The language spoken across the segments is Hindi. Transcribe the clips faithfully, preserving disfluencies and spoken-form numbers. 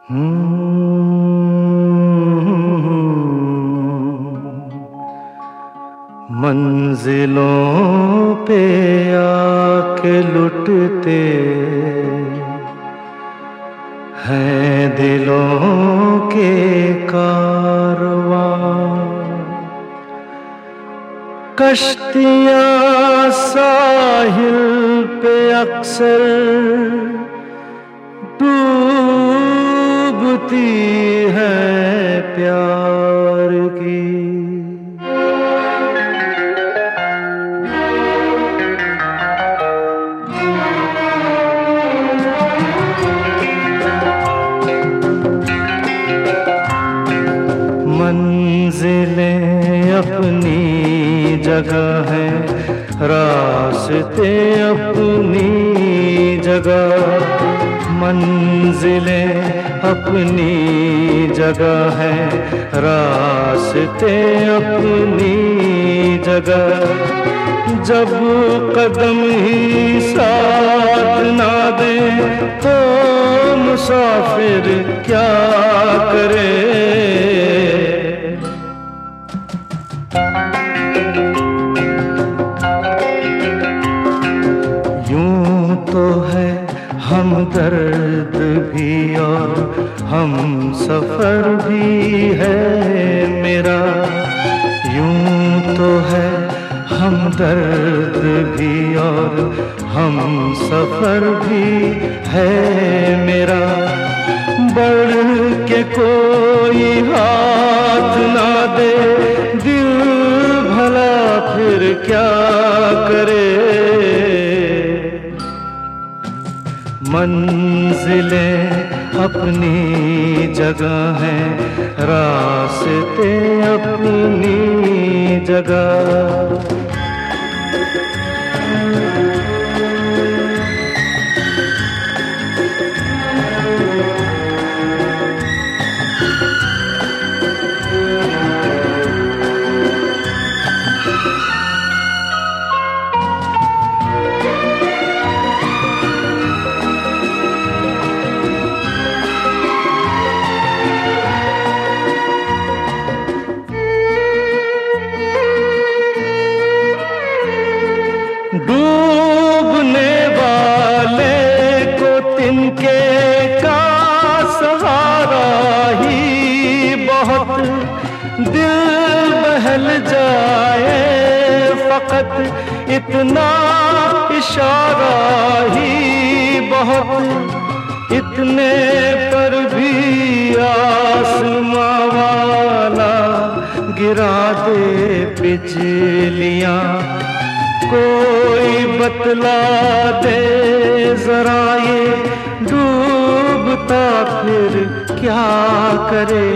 मंजिलों पे आके लुटते हैं दिलों के कारवां, कश्तियाँ साहिल पे अक्सर डूबती है प्यार की। मंजिलें अपनी जगह है, रास्ते अपनी जगह। मंजिलें अपनी जगह है, रास्ते अपनी जगह। जब कदम ही साथ ना दे तो मुसाफिर क्या करे। तो है हम दर्द भी और हम सफर भी है मेरा। यूं तो है हम दर्द भी और हम सफर भी है मेरा। बढ़ के कोई हाथ ना दे दिल भला फिर क्या करे। मंजिलें अपनी जगह हैं, रास्ते अपनी जगह। डूबने वाले को तिनके का सहारा ही बहुत। दिल बहल जाए फकत इतना इशारा ही बहुत। इतने पर भी आसमां वाला गिरा दे बिजलियां। कोई बतला दे जरा ये डूबता फिर क्या करे।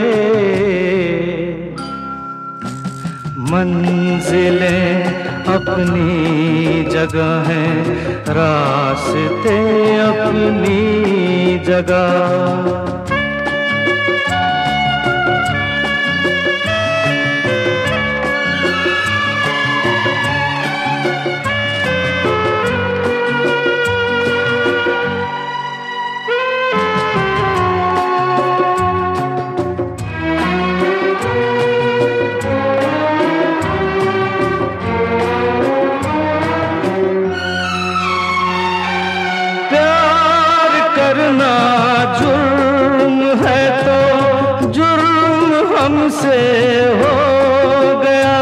मंजिलें अपनी जगह हैं, रास्ते अपनी जगह। करना जुर्म है तो जुर्म हमसे हो गया।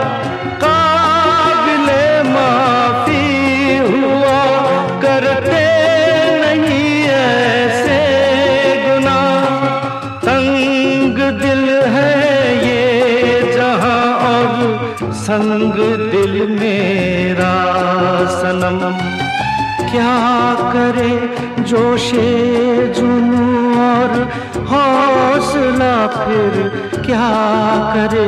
काबिले माफी हुआ करते नहीं ऐसे गुनाह। तंग दिल है ये जहां और संग दिल मेरा सनम। क्या करे जोशे जुनू और हौसला फिर क्या करे।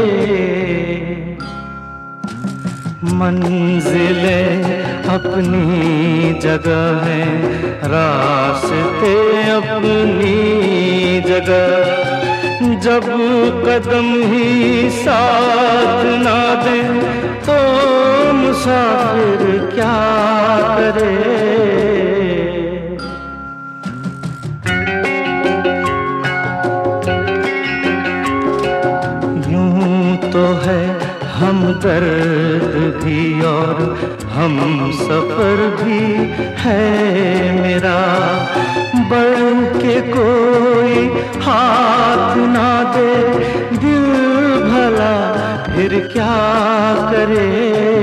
मंजिलें अपनी जगह हैं, रास्ते अपनी जगह। जब कदम ही साथ ना दे तो मुसाफिर क्या करे। हम सफर भी है मेरा, बढ़ के कोई हाथ ना दे दिल भला फिर क्या करे।